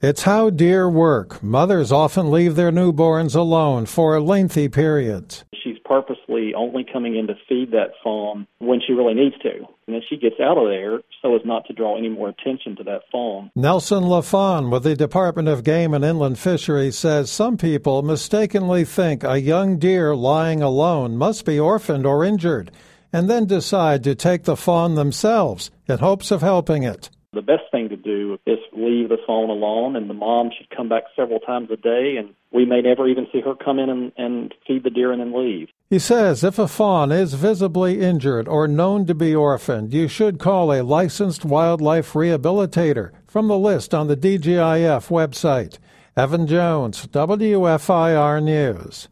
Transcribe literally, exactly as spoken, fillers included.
It's how deer work. Mothers often leave their newborns alone for lengthy periods. She's purposely only coming in to feed that fawn when she really needs to. And then she gets out of there so as not to draw any more attention to that fawn. Nelson LaFawn with the Department of Game and Inland Fisheries says some people mistakenly think a young deer lying alone must be orphaned or injured, and then decide to take the fawn themselves in hopes of helping it. The best thing to do is leave the fawn alone, and the mom should come back several times a day, and we may never even see her come in and, and feed the deer and then leave. He says if a fawn is visibly injured or known to be orphaned, you should call a licensed wildlife rehabilitator from the list on the D G I F website. Evan Jones, W F I R News.